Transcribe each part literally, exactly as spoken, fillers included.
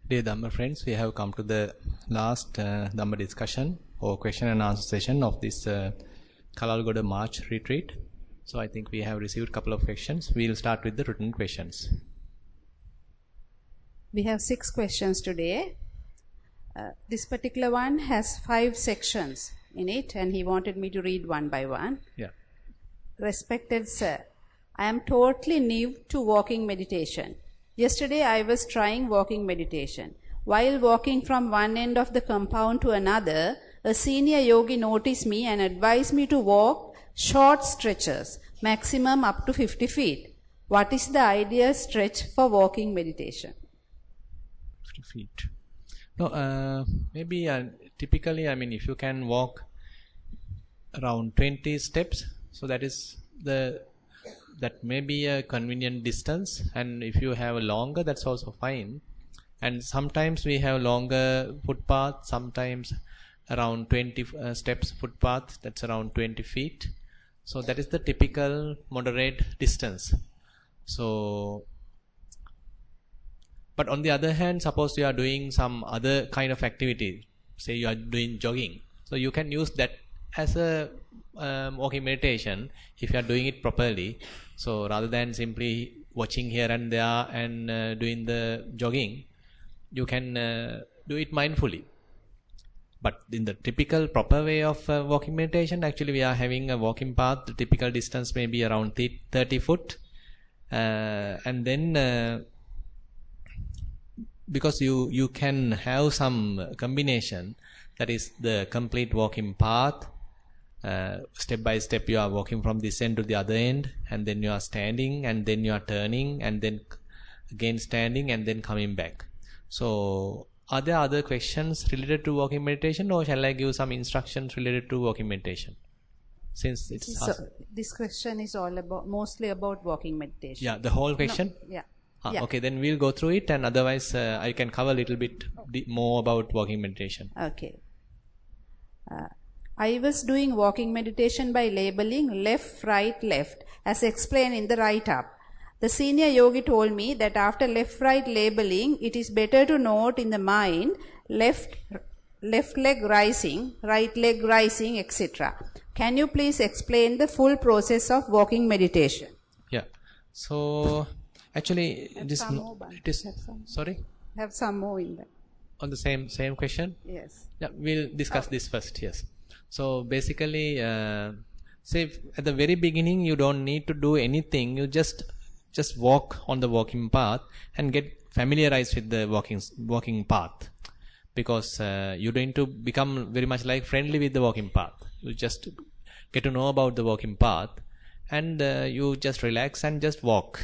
Dear Dhamma friends, we have come to the last uh, Dhamma discussion or question and answer session of this uh, Kalalgoda March retreat. So I think we have received a couple of questions. We will start with the written questions. We have six questions today. Uh, this particular one has five sections in it, and he wanted me to read one by one. Yeah. Respected sir, I am totally new to walking meditation. Yesterday I was trying walking meditation. While walking from one end of the compound to another, a senior yogi noticed me and advised me to walk short stretches, maximum up to fifty feet. What is the ideal stretch for walking meditation? fifty feet. No, uh, maybe uh, typically, I mean, if you can walk around twenty steps, so that is the that may be a convenient distance, and if you have a longer, that's also fine. And sometimes we have longer footpath, sometimes around twenty uh, steps footpath, that's around twenty feet. So that is the typical moderate distance. So, but on the other hand, suppose you are doing some other kind of activity, say you are doing jogging, so you can use that as a um, walking meditation if you are doing it properly. So rather than simply watching here and there and uh, doing the jogging, you can uh, do it mindfully. But in the typical proper way of uh, walking meditation, actually we are having a walking path. The typical distance may be around thirty foot, uh, and then uh, because you you can have some combination, that is the complete walking path. Uh, step by step you are walking from this end to the other end, and then you are standing, and then you are turning, and then again standing, and then coming back. So are there other questions related to walking meditation, or shall I give some instructions related to walking meditation? Since it's so, this question is all about mostly about walking meditation. Yeah, the whole question? No, yeah. Ah, yeah. Okay, then we'll go through it, and otherwise uh, I can cover a little bit more about walking meditation. Okay. Uh, I was doing walking meditation by labeling left, right, left, as explained in the write-up. The senior yogi told me that after left, right labeling, it is better to note in the mind left, left leg rising, right leg rising, et cetera. Can you please explain the full process of walking meditation? Yeah. So actually, Have this some no, more, it is Have some. sorry Have some more in there. on the same same question. Yes. Yeah, we'll discuss Oh. this first. Yes. So basically, uh, say if at the very beginning you don't need to do anything. You just just walk on the walking path and get familiarized with the walking walking path, because uh, you're going to become very much like friendly with the walking path. You just get to know about the walking path, and uh, you just relax and just walk.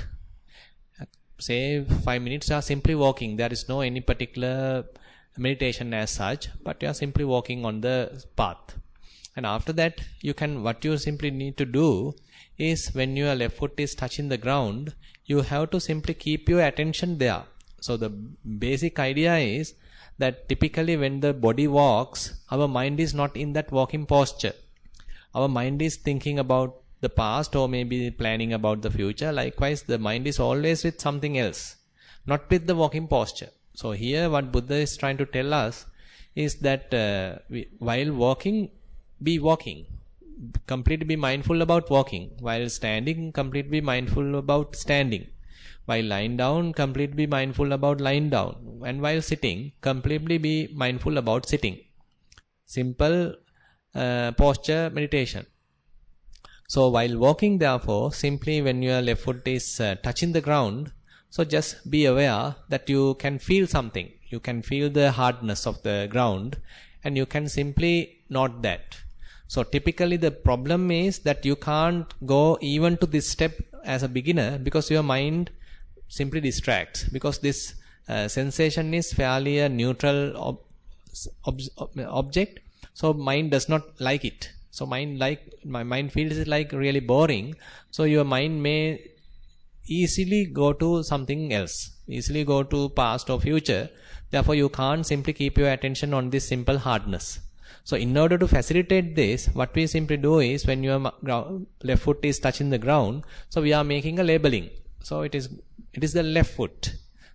Say five minutes you are simply walking. There is no any particular meditation as such, but you are simply walking on the path. And after that, you can, what you simply need to do is, when your left foot is touching the ground, you have to simply keep your attention there. So the basic idea is that typically when the body walks, our mind is not in that walking posture. Our mind is thinking about the past, or maybe planning about the future. Likewise, the mind is always with something else, not with the walking posture. So here what Buddha is trying to tell us is that uh, we, while walking, be walking. Completely be mindful about walking. While standing, completely be mindful about standing. While lying down, completely be mindful about lying down. And while sitting, completely be mindful about sitting. Simple uh, posture meditation. So while walking, therefore, simply when your left foot is uh, touching the ground, so just be aware that you can feel something. You can feel the hardness of the ground, and you can simply note that. So typically the problem is that you can't go even to this step as a beginner, because your mind simply distracts, because this uh, sensation is fairly a neutral ob ob object. So mind does not like it. So mind like my mind feels it like really boring. So your mind may easily go to something else, easily go to past or future. Therefore you can't simply keep your attention on this simple hardness. So in order to facilitate this, what we simply do is, when your left foot is touching the ground, so we are making a labeling. So it is it is the left foot.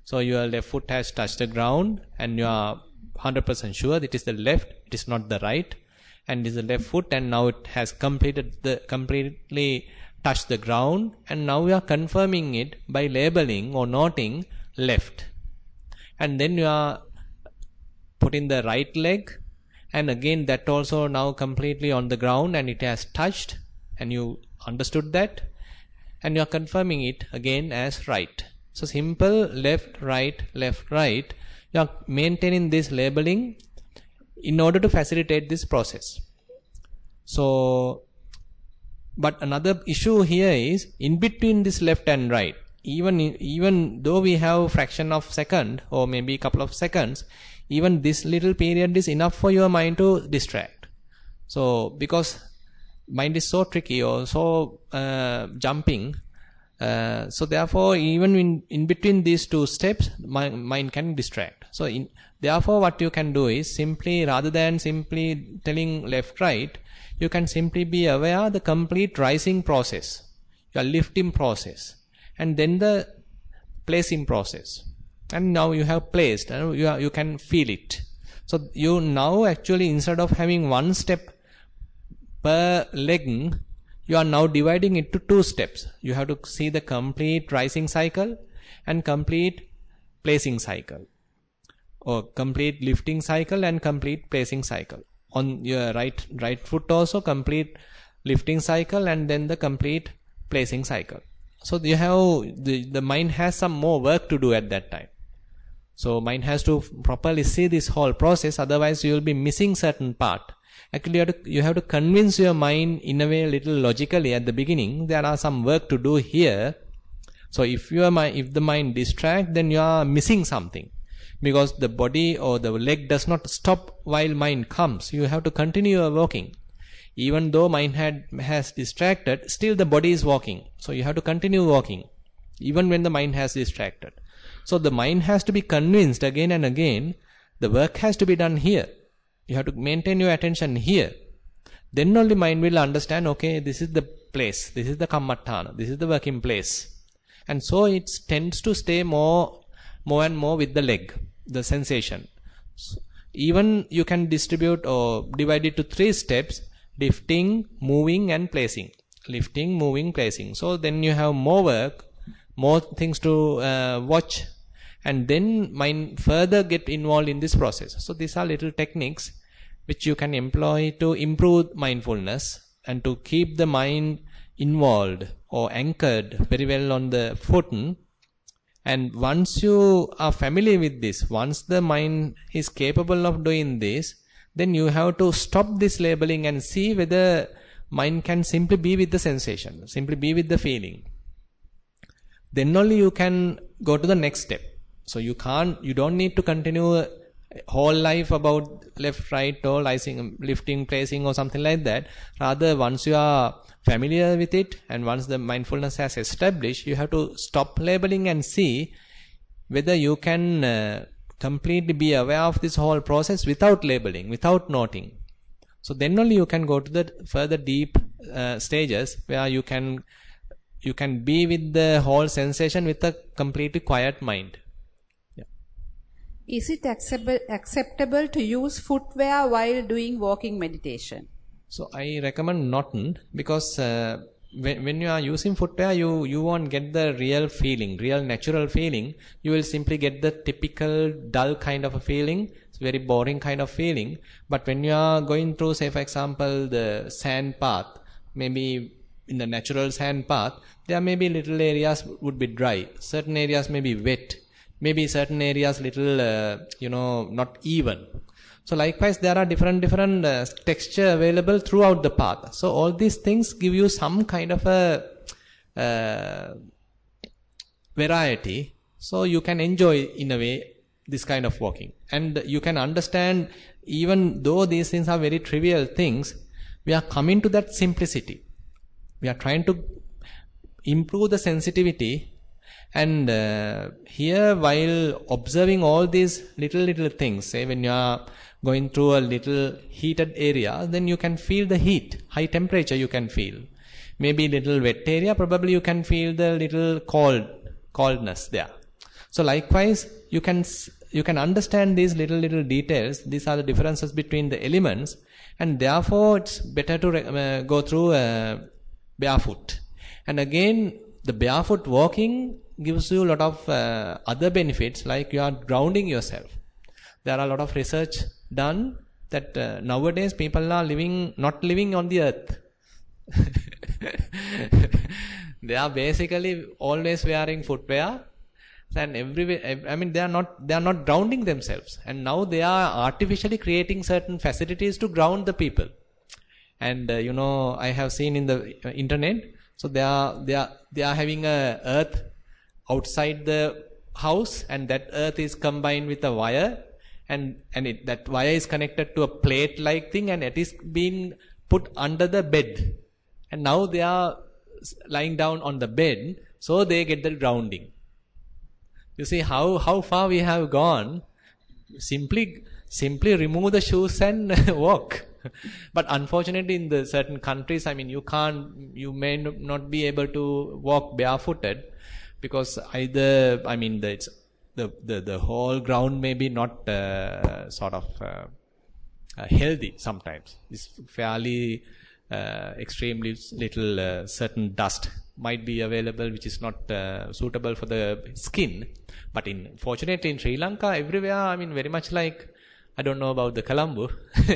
So your left foot has touched the ground and you are one hundred percent sure it is the left, it is not the right, and it is the left foot, and now it has completed the completely touched the ground, and now you are confirming it by labeling or noting left. And then you are putting the right leg, and again that also now completely on the ground and it has touched, and you understood that, and you are confirming it again as right. So simple left, right, left, right. You are maintaining this labeling in order to facilitate this process. So, but another issue here is in between this left and right, even even though we have fraction of second or maybe a couple of seconds, even this little period is enough for your mind to distract. So because mind is so tricky or so uh, jumping, uh, so therefore even in, in between these two steps, my, mind can distract. So in, therefore what you can do is simply, rather than simply telling left right, you can simply be aware of the complete rising process, your lifting process, and then the placing process. And now you have placed, and you, are, you can feel it. So you now actually, instead of having one step per leg, you are now dividing it to two steps. You have to see the complete rising cycle and complete placing cycle, or complete lifting cycle and complete placing cycle. On your right right foot also complete lifting cycle and then the complete placing cycle. So you have the, the mind has some more work to do at that time. So mind has to properly see this whole process, otherwise you will be missing certain part. Actually you have, to, you have to convince your mind in a way a little logically at the beginning, there are some work to do here. So if your mind, if the mind distract, then you are missing something. Because the body or the leg does not stop while mind comes. You have to continue your walking. Even though mind had, has distracted, still the body is walking. So you have to continue walking, even when the mind has distracted. So the mind has to be convinced again and again, the work has to be done here. You have to maintain your attention here. Then only mind will understand, okay, this is the place, this is the kammatthana, this is the working place. And so it tends to stay more, more and more with the leg, the sensation. So even you can distribute or divide it to three steps: lifting, moving and placing. Lifting, moving, placing. So then you have more work, more things to uh, watch, and then mind further get involved in this process. So these are little techniques which you can employ to improve mindfulness and to keep the mind involved or anchored very well on the foot. And once you are familiar with this, once the mind is capable of doing this, then you have to stop this labeling and see whether mind can simply be with the sensation, simply be with the feeling. Then only you can go to the next step. So you can't, you don't need to continue whole life about left, right, or rising, lifting, placing or something like that. Rather, once you are familiar with it and once the mindfulness has established, you have to stop labeling and see whether you can uh, completely be aware of this whole process without labeling, without noting. So then only you can go to the further deep uh, stages where you can you can be with the whole sensation with a completely quiet mind. Yeah. Is it acceptable acceptable to use footwear while doing walking meditation? So I recommend not, because uh, when, when you are using footwear, you, you won't get the real feeling, real natural feeling. You will simply get the typical dull kind of a feeling. It's very boring kind of feeling. But when you are going through, say for example, the sand path, maybe in the natural sand path, there may be little areas would be dry. Certain areas may be wet. Maybe certain areas little, uh, you know, not even. So likewise, there are different different uh, texture available throughout the path. So all these things give you some kind of a uh, variety. So you can enjoy in a way this kind of walking. And you can understand, even though these things are very trivial things, we are coming to that simplicity. We are trying to improve the sensitivity. And uh, here, while observing all these little little things, say when you are going through a little heated area, then you can feel the heat, high temperature you can feel. Maybe little wet area, probably you can feel the little cold, coldness there. So likewise, you can you can understand these little little details. These are the differences between the elements, and therefore it's better to uh, go through uh, barefoot. And again, the barefoot walking gives you a lot of uh, other benefits, like you are grounding yourself. There are a lot of research done that uh, nowadays people are living not living on the earth. They are basically always wearing footwear, and everywhere. I mean, they are not they are not grounding themselves, and now they are artificially creating certain facilities to ground the people. And uh, you know, I have seen in the uh, internet. So they are they are they are having a earth outside the house, and that earth is combined with a wire, and and it, that wire is connected to a plate-like thing, and it is being put under the bed. And now they are lying down on the bed, so they get the grounding. You see how, how far we have gone. Simply simply remove the shoes and walk. But unfortunately, in the certain countries, I mean, you can't, you may not be able to walk barefooted, because either, I mean, the it's, the, the the whole ground may be not uh, sort of uh, uh, healthy. Sometimes it's fairly uh, extremely little uh, certain dust might be available, which is not uh, suitable for the skin. But in fortunately in Sri Lanka, everywhere, I mean, very much like, I don't know about the Colombo,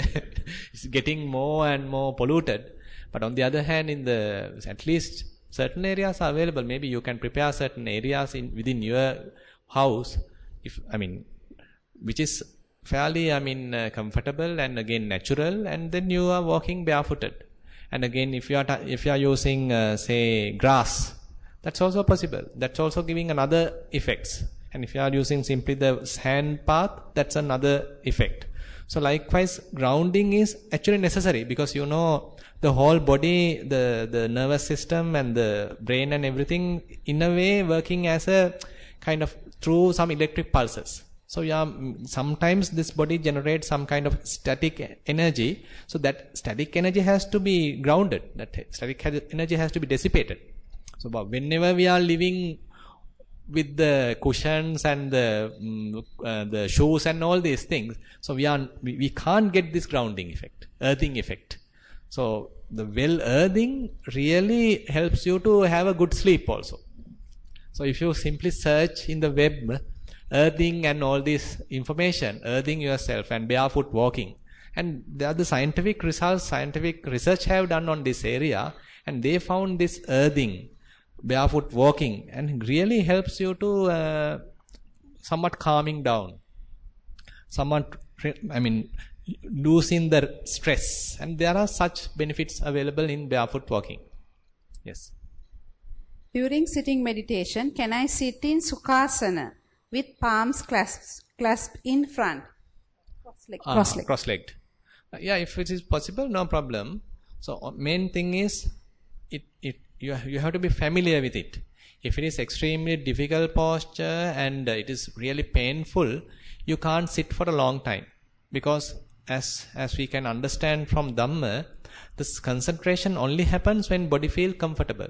it's getting more and more polluted. But on the other hand, in the at least certain areas are available. Maybe you can prepare certain areas in within your house, if I mean, which is fairly, I mean, uh, comfortable and again natural, and then you are walking barefooted. And again, if you are ta- if you are using uh, say grass, that's also possible. That's also giving another effects. And if you are using simply the sand path, that's another effect. So likewise, grounding is actually necessary, because you know the whole body, the, the nervous system and the brain and everything, in a way working as a kind of through some electric pulses. So yeah, sometimes this body generates some kind of static energy. So that static energy has to be grounded. That static energy has to be dissipated. So whenever we are living with the cushions and the um, uh, the shoes and all these things, so we are we, we can't get this grounding effect, earthing effect. So the well earthing really helps you to have a good sleep also. So if you simply search in the web earthing and all this information, earthing yourself and barefoot walking, and there are the scientific results, scientific research have done on this area, and they found this earthing, barefoot walking, and really helps you to uh, somewhat calming down, somewhat, I mean, losing the stress, and there are such benefits available in barefoot walking. Yes. During sitting meditation, can I sit in Sukhasana with palms clasped, clasped in front? Cross-legged. Uh, cross-legged. cross-legged. Uh, yeah, if it is possible, no problem. So uh, main thing is, it it you you have to be familiar with it. If it is extremely difficult posture and uh, it is really painful, you can't sit for a long time, because as as we can understand from Dhamma, this concentration only happens when body feel comfortable.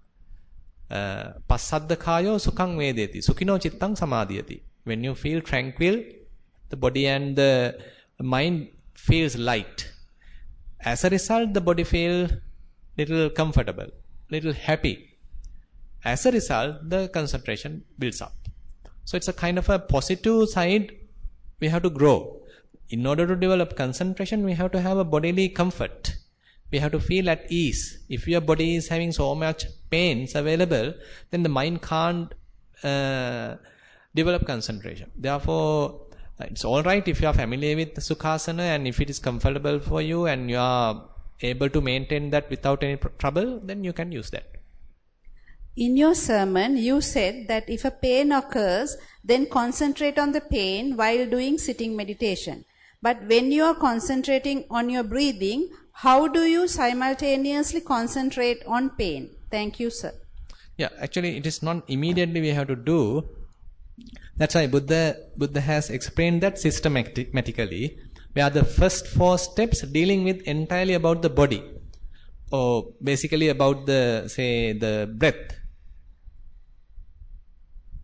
Passadda kayo sukhang vedeti, sukhino chittang samadhyati. When you feel tranquil, the body and the mind feels light. As a result, the body feels little comfortable, little happy. As a result, the concentration builds up. So it's a kind of a positive side we have to grow. In order to develop concentration, we have to have a bodily comfort. We have to feel at ease. If your body is having so much pains available, then the mind can't uh, develop concentration. Therefore, it's all right if you are familiar with the Sukhasana, and if it is comfortable for you and you are able to maintain that without any pr- trouble, then you can use that. In your sermon, you said that if a pain occurs, then concentrate on the pain while doing sitting meditation. But when you are concentrating on your breathing, how do you simultaneously concentrate on pain? Thank you, sir. Yeah, actually it is not immediately we have to do. That's why Buddha, Buddha has explained that systematically, where the first four steps dealing with entirely about the body, or basically about the, say, the breath.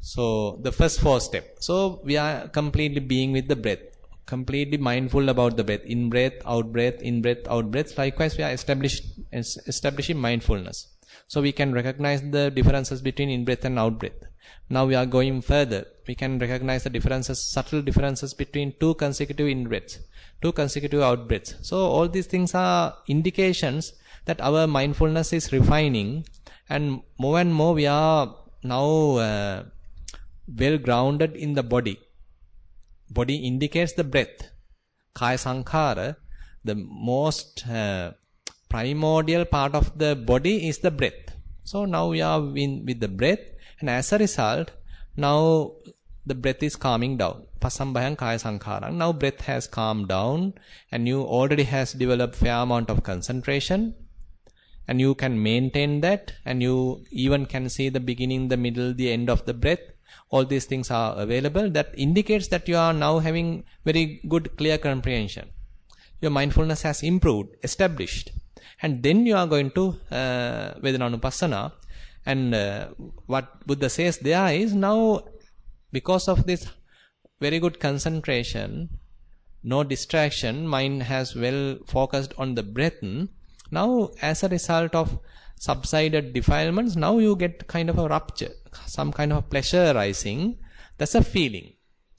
So the first four steps. So we are completely being with the breath, completely mindful about the breath. In breath, out breath, in breath, out breath. Likewise, we are established, establishing mindfulness. So we can recognize the differences between in breath and out breath. Now we are going further. We can recognize the differences, subtle differences between two consecutive in breaths, two consecutive out breaths. So all these things are indications that our mindfulness is refining, and more and more we are now uh, well grounded in the body. Body indicates the breath. Kaya sankhara, the most uh, primordial part of the body is the breath. So now we are in with the breath, and as a result, now the breath is calming down. Pasambhayam kaya sankharang. Now breath has calmed down, and you already has developed fair amount of concentration, and you can maintain that, and you even can see the beginning, the middle, the end of the breath. All these things are available. That indicates that you are now having very good clear comprehension. Your mindfulness has improved, established. And then you are going to uh, Vedananupassana. And uh, what Buddha says there is, now because of this very good concentration, no distraction, mind has well focused on the breath. Now as a result of subsided defilements, now you get kind of a rupture, some kind of a pleasure arising. That's a feeling.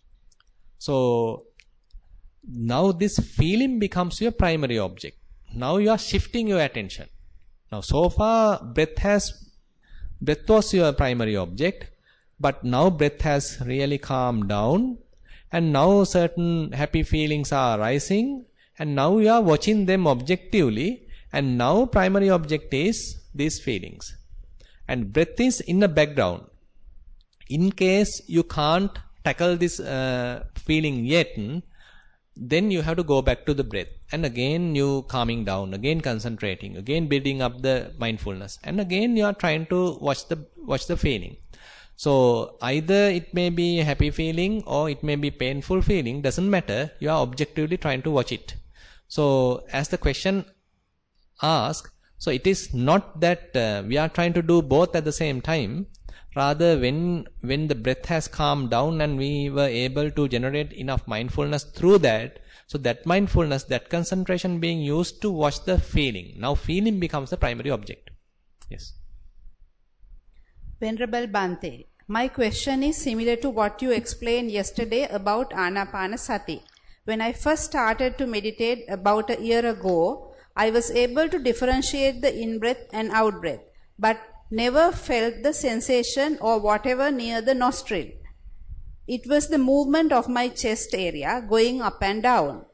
So now this feeling becomes your primary object. Now you are shifting your attention. Now so far breath has breath was your primary object, but now breath has really calmed down, and now certain happy feelings are arising, and now you are watching them objectively, and now primary object is these feelings, and breath is in the background. In case you can't tackle this uh, feeling yet, then you have to go back to the breath, and again you calming down, again concentrating, again building up the mindfulness, and again you are trying to watch the watch the feeling. So either it may be a happy feeling or it may be painful feeling, doesn't matter, you are objectively trying to watch it. So as the question asks, so it is not that uh, we are trying to do both at the same time. Rather, when when the breath has calmed down and we were able to generate enough mindfulness through that, so that mindfulness, that concentration being used to watch the feeling. Now feeling becomes the primary object. Yes. Venerable Bhante, my question is similar to what you explained yesterday about Anapanasati. When I first started to meditate about a year ago, I was able to differentiate the in-breath and out-breath, but never felt the sensation or whatever near the nostril. It was the movement of my chest area going up and down.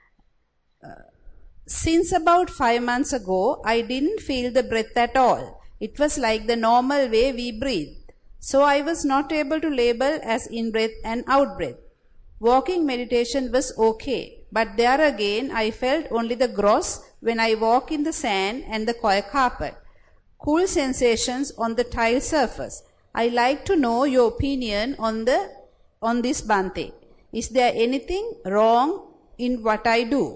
Uh, since about five months ago, I didn't feel the breath at all. It was like the normal way we breathe. So I was not able to label as in-breath and out-breath. Walking meditation was okay, but there again I felt only the gross when I walk in the sand and the coir carpet. Cool sensations on the tile surface. I like to know your opinion on the on this, Bhante. Is there anything wrong in what I do?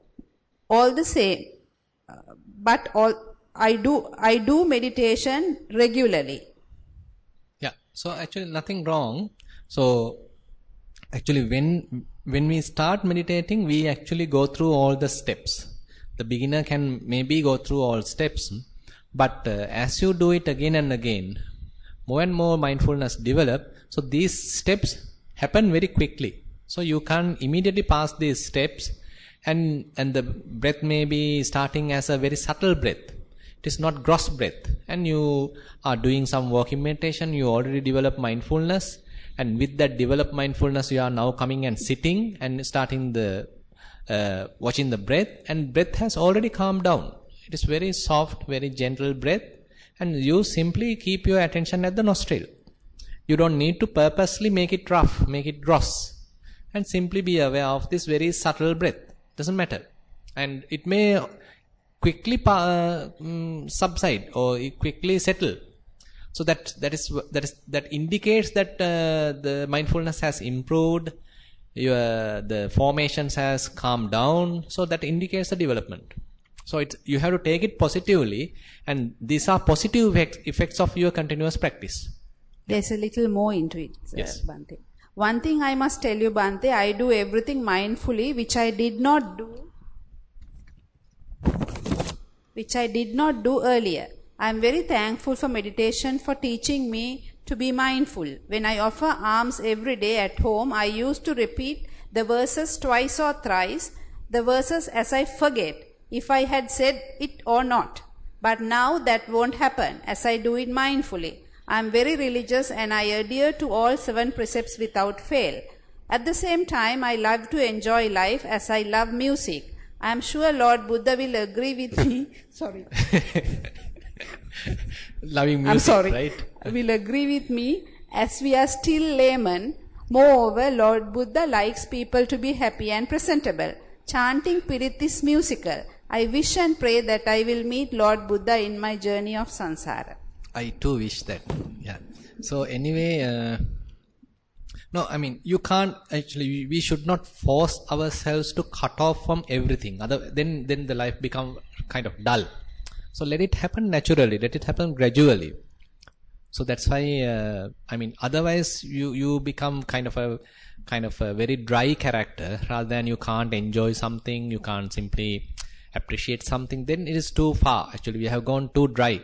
All the same, uh, but all I do I do meditation regularly. Yeah. So actually nothing wrong. So actually when when we start meditating, we actually go through all the steps. The beginner can maybe go through all steps. But uh, as you do it again and again, more and more mindfulness develop. So these steps happen very quickly. So you can't immediately pass these steps, and and the breath may be starting as a very subtle breath. It is not gross breath. And you are doing some walking meditation. You already develop mindfulness, and with that developed mindfulness, you are now coming and sitting and starting the uh, watching the breath, and breath has already calmed down. It is very soft, very gentle breath, and you simply keep your attention at the nostril. You don't need to purposely make it rough, make it gross, and simply be aware of this very subtle breath. Doesn't matter. And it may quickly uh, um, subside or quickly settle. So that that is that is that indicates that uh, the mindfulness has improved, your the formations has calmed down. So that indicates the development. So it's, you have to take it positively, and these are positive effects, effects of your continuous practice. There's a little more into it, uh, Yes. Bhante. One thing I must tell you, Bhante, I do everything mindfully, which I did not do, which I did not do earlier. I am very thankful for meditation for teaching me to be mindful. When I offer alms every day at home, I used to repeat the verses twice or thrice, the verses as I forget if I had said it or not. But now that won't happen as I do it mindfully. I am very religious and I adhere to all seven precepts without fail. At the same time, I love to enjoy life as I love music. I am sure Lord Buddha will agree with me. Sorry. Loving music, I'm sorry. right? Will agree with me as we are still laymen. Moreover, Lord Buddha likes people to be happy and presentable. Chanting Pirit is musical. I wish and pray that I will meet Lord Buddha in my journey of samsara. I too wish that. Yeah. So anyway, uh, no, I mean, you can't actually, we should not force ourselves to cut off from everything. Other, then, then the life become kind of dull. So let it happen naturally. Let it happen gradually. So that's why, uh, I mean, otherwise you, you become kind of a, kind of a very dry character rather than you can't enjoy something, you can't simply appreciate something. Then it is too far. Actually, we have gone too dry.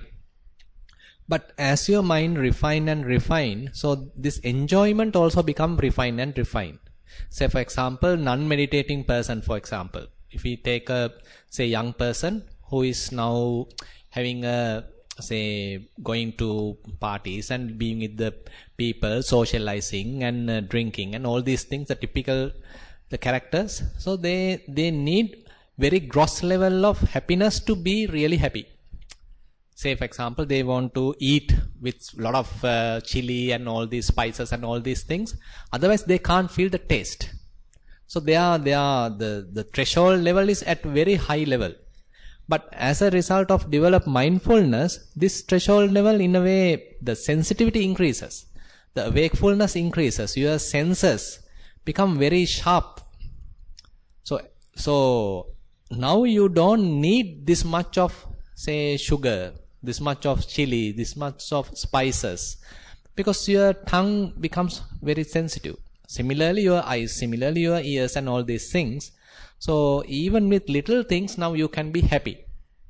But as your mind refine and refine, so this enjoyment also become refined and refined. Say for example, non-meditating person, for example, if we take a, say, young person who is now having a, say, going to parties and being with the people, socializing and uh, drinking and all these things, the typical, the characters. So they, they need very gross level of happiness to be really happy. Say for example, they want to eat with a lot of uh, chili and all these spices and all these things. Otherwise, they can't feel the taste. So they are, they are, the, the threshold level is at very high level. But as a result of developed mindfulness, this threshold level, in a way, the sensitivity increases. The wakefulness increases. Your senses become very sharp. So, so now you don't need this much of, say, sugar, this much of chili, this much of spices, because your tongue becomes very sensitive. Similarly, your eyes, similarly, your ears and all these things. So even with little things, now you can be happy.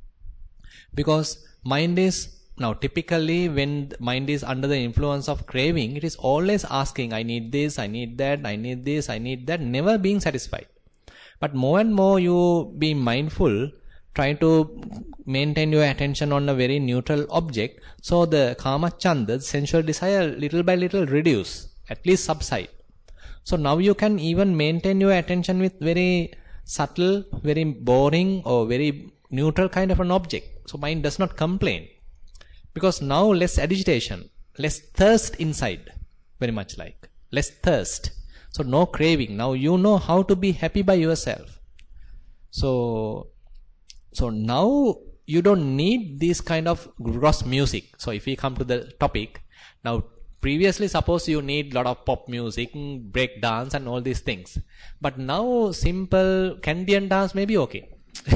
Because mind is, now typically when mind is under the influence of craving, it is always asking, I need this, I need that, I need this, I need that, never being satisfied. But more and more you be mindful, try to maintain your attention on a very neutral object, so the kamachanda, sensual desire, little by little reduce, at least subside. So now you can even maintain your attention with very subtle, very boring or very neutral kind of an object. So mind does not complain. Because now less agitation, less thirst inside, very much like, less thirst. So no craving. Now you know how to be happy by yourself. So, so now you don't need this kind of gross music. So if we come to the topic, now previously suppose you need lot of pop music, break dance and all these things. But now simple Kandyan dance may be okay.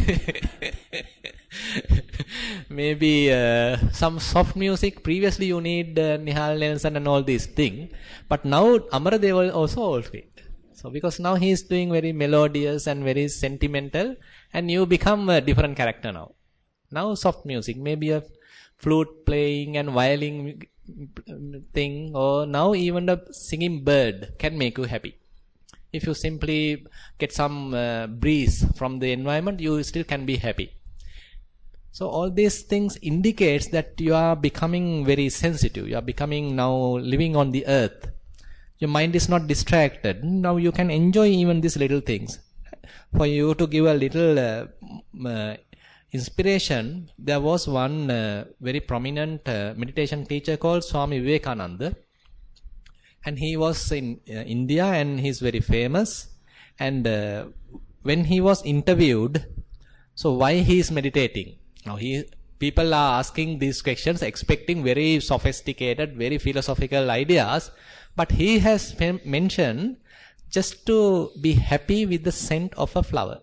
Maybe uh, some soft music. Previously you need uh, Nihal Nelson and all these things. But now Amaradeva also all fit. So because now he is doing very melodious and very sentimental, and you become a different character now. Now soft music, maybe a flute playing and violin thing, or now even the singing bird can make you happy. If you simply get some uh, breeze from the environment, you still can be happy. So all these things indicates that you are becoming very sensitive. You are becoming now living on the earth. Your mind is not distracted. Now you can enjoy even these little things. For you to give a little uh, uh, inspiration, there was one uh, very prominent uh, meditation teacher called Swami Vivekananda. And he was in uh, India and he's very famous. And uh, when he was interviewed, so why he is meditating? Now he, people are asking these questions expecting very sophisticated, very philosophical ideas. But he has mentioned just to be happy with the scent of a flower.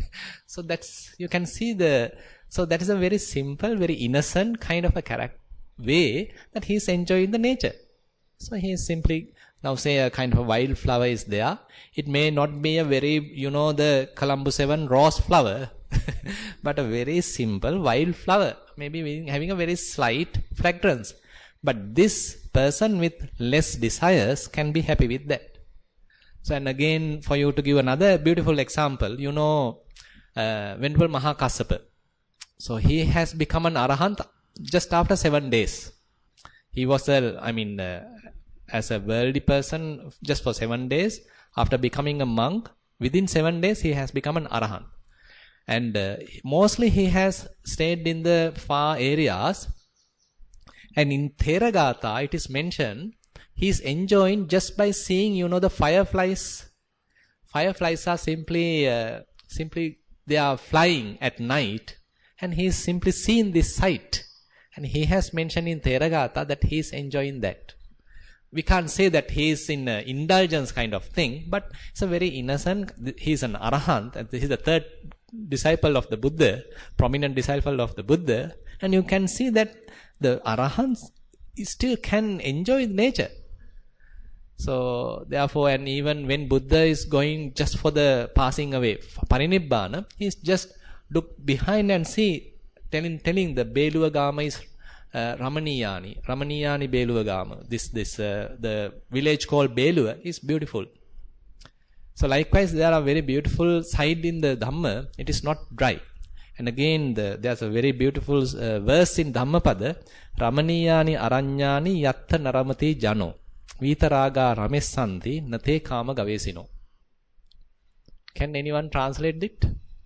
So that's, you can see the, so that is a very simple, very innocent kind of a character, way that he is enjoying the nature. So he is simply, now say a kind of a wild flower is there. It may not be a very, you know, the Colombo seven rose flower, but a very simple wild flower, maybe having a very slight fragrance. But this person with less desires can be happy with that. So, and again, for you to give another beautiful example, you know, uh, Venerable Mahakassapa. So he has become an arahant just after seven days. He was a, I mean, uh, as a worldly person just for seven days. After becoming a monk, within seven days he has become an arahant. And uh, mostly he has stayed in the far areas. And in Theragatha, it is mentioned, he is enjoying just by seeing, you know, the fireflies. Fireflies are simply, uh, simply, they are flying at night. And he is simply seeing this sight. And he has mentioned in Theragatha that he is enjoying that. We can't say that he is in uh, indulgence kind of thing, but it's a very innocent, he is an arahant, and he is the third disciple of the Buddha, prominent disciple of the Buddha, and you can see that the arahants still can enjoy nature. So therefore, and even when Buddha is going just for the passing away, parinibbana, he is just look behind and see, telling, telling the Beluagama is uh, Ramaniyani, Ramaniyani Beluagama. This, this, uh, the village called Belua is beautiful. So likewise, there are very beautiful side in the Dhamma. It is not dry. And again, the, there's a very beautiful uh, verse in Dhammapada. Ramaniyani aranyani yatta naramati jano. Vitaraga ramessanti nate kama gavesino. Can anyone translate it?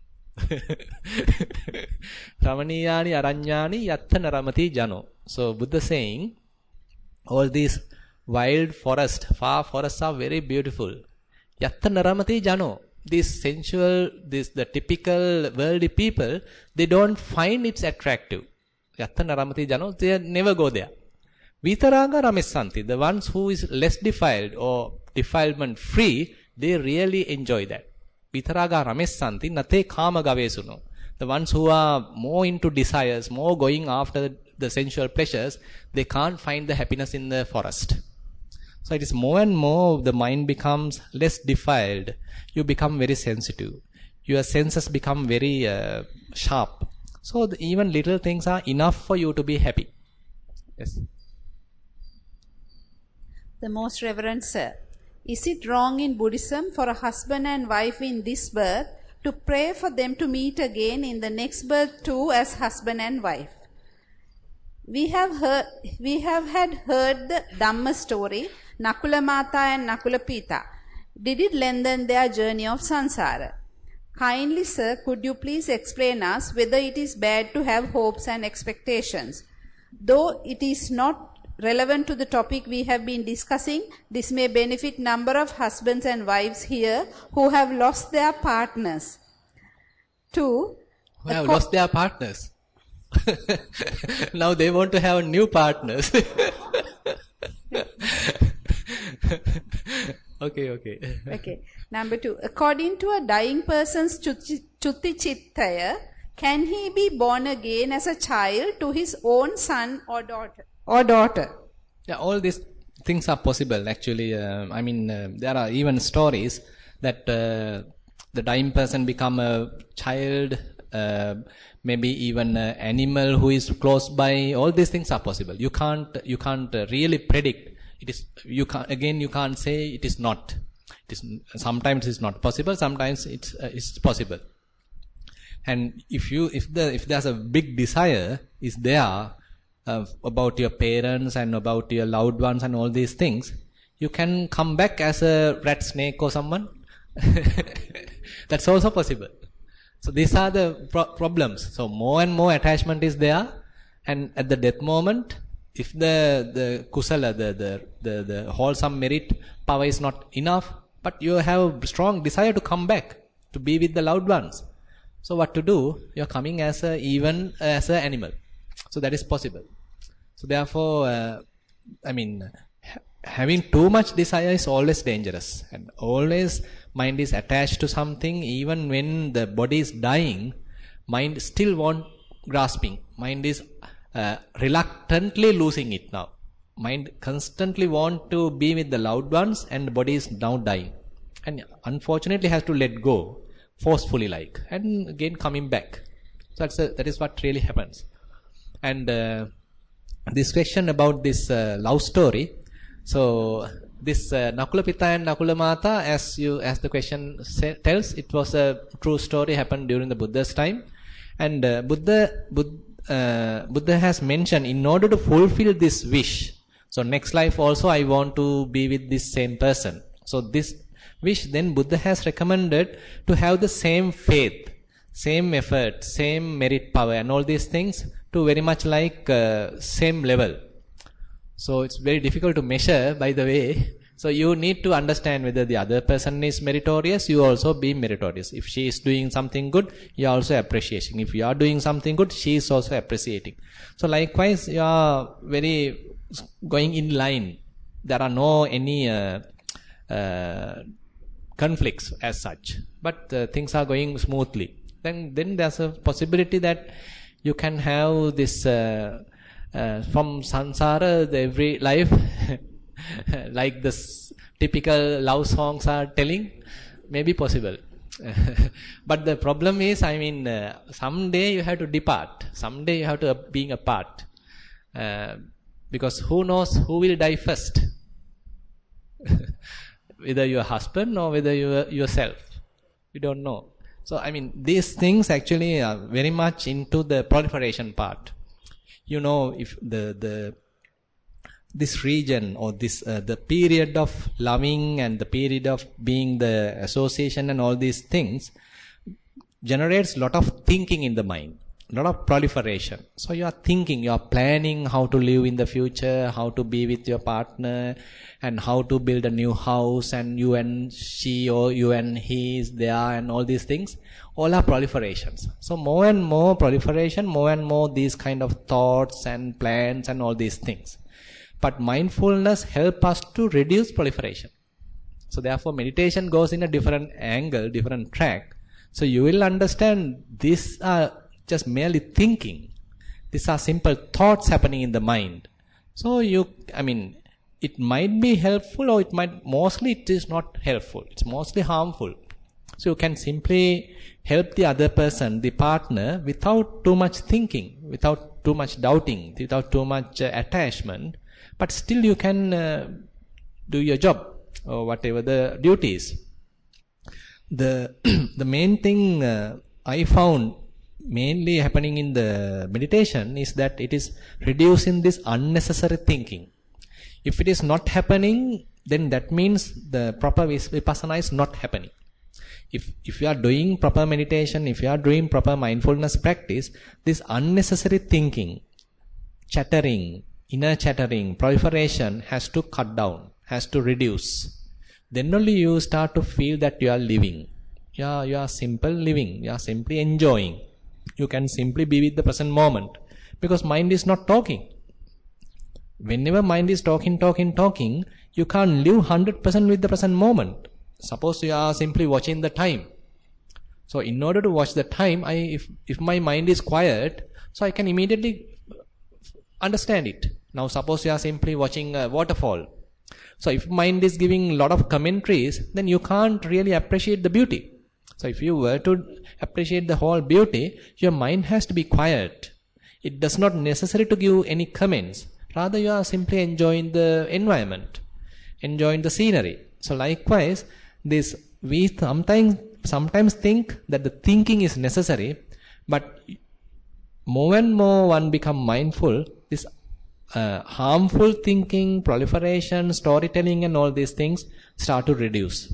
Ramaniyani aranyani yatta naramati jano. So Buddha saying, all these wild forest, far forests are very beautiful. Yatta naramati jano. These sensual, this the typical worldly people, they don't find it attractive. Yatta naramati jano, they never go there. Vitaraga ramessanti, the ones who is less defiled or defilement free, they really enjoy that. Vitaraga ramessanti nate kama gavesuno. The ones who are more into desires, more going after the sensual pleasures, they can't find the happiness in the forest. So it is more and more the mind becomes less defiled. You become very sensitive. Your senses become very uh, sharp. So the, even little things are enough for you to be happy. Yes. The Most Reverend Sir, is it wrong in Buddhism for a husband and wife in this birth to pray for them to meet again in the next birth too as husband and wife? We have heard, we have had heard the Dhamma story, Nakula Mata and Nakula Pita. Did it lengthen their journey of samsara? Kindly, sir, could you please explain us whether it is bad to have hopes and expectations? Though it is not relevant to the topic we have been discussing, this may benefit number of husbands and wives here who have lost their partners. Two, who have lost their partners. Now they want to have new partners. okay, okay. Okay. Number two, according to a dying person's chutti chittaya, can he be born again as a child to his own son or daughter? Or daughter? Yeah, all these things are possible. Actually, uh, I mean, uh, there are even stories that uh, the dying person become a child. Uh, maybe even an animal who is close by. All these things are possible. You can't you can't uh, really predict. It is you can't again you can't say it is not. It is sometimes it's not possible. Sometimes it's uh, it's possible. And if you if the if there's a big desire is there uh, about your parents and about your loved ones and all these things, you can come back as a rat, snake or someone. That's also possible. So these are the pro- problems. So more and more attachment is there, and at the death moment, if the the kusala, the the the, the wholesome merit power is not enough, but you have strong desire to come back to be with the loved ones. So what to do? You are coming as a even uh, as an animal. So that is possible. So therefore, uh, I mean, ha- having too much desire is always dangerous, and always. Mind is attached to something. Even when the body is dying, mind still want grasping. Mind is uh, reluctantly losing it now. Mind constantly want to be with the loved ones and the body is now dying. And unfortunately has to let go, forcefully like, and again coming back. So that's a, that is what really happens. And uh, this question about this uh, love story. So this uh, Nakula Pita and Nakula Mata, as you as the question say, tells, it was a true story happened during the Buddha's time. And uh, Buddha, Buddha, uh, Buddha has mentioned in order to fulfill this wish. So next life also I want to be with this same person. So this wish, then Buddha has recommended to have the same faith, same effort, same merit power and all these things to very much like uh, same level. So it's very difficult to measure, by the way. So you need to understand whether the other person is meritorious, you also be meritorious. If she is doing something good, you are also appreciating. If you are doing something good, she is also appreciating. So likewise, you are very going in line. There are no any uh, uh, conflicts as such, but uh, things are going smoothly. Then, then there's a possibility that you can have this uh, uh, from samsara, the every life, like this typical love songs are telling, may be possible. But the problem is, I mean, uh, someday you have to depart. Someday you have to uh, being apart. Uh, because who knows who will die first? Whether your husband or whether you yourself. You don't know. So, I mean, these things actually are very much into the proliferation part. You know, if the, the, this region or this, uh, the period of loving and the period of being the association and all these things generates lot of thinking in the mind. Lot of proliferation. So you are thinking, you are planning how to live in the future, how to be with your partner, and how to build a new house, and you and she or you and he is there, and all these things. All are proliferations. So more and more proliferation, more and more these kind of thoughts and plans and all these things. But mindfulness helps us to reduce proliferation. So therefore meditation goes in a different angle, different track. So you will understand these are just merely thinking. These are simple thoughts happening in the mind. So you, I mean, it might be helpful or it might, mostly it is not helpful. It's mostly harmful. So you can simply help the other person, the partner, without too much thinking, without too much doubting, without too much uh, attachment. But still you can uh, do your job or whatever the duties. The, the main thing uh, I found mainly happening in the meditation is that it is reducing this unnecessary thinking. If it is not happening, then that means the proper vipassana is not happening. If if you are doing proper meditation, if you are doing proper mindfulness practice, this unnecessary thinking, chattering, inner chattering, proliferation has to cut down, has to reduce. Then only you start to feel that you are living. You are, you are simple living. You are simply enjoying. You can simply be with the present moment because mind is not talking. Whenever mind is talking, talking, talking, you can't live one hundred percent with the present moment. Suppose you are simply watching the time. So in order to watch the time, I if, if my mind is quiet, so I can immediately understand it. Now suppose you are simply watching a waterfall. So if mind is giving a lot of commentaries, then you can't really appreciate the beauty. So if you were to appreciate the whole beauty, your mind has to be quiet. It does not necessary to give any comments. Rather you are simply enjoying the environment, enjoying the scenery. So likewise, this we sometimes sometimes think that the thinking is necessary, but more and more one become mindful, this uh, harmful thinking, proliferation, storytelling and all these things start to reduce.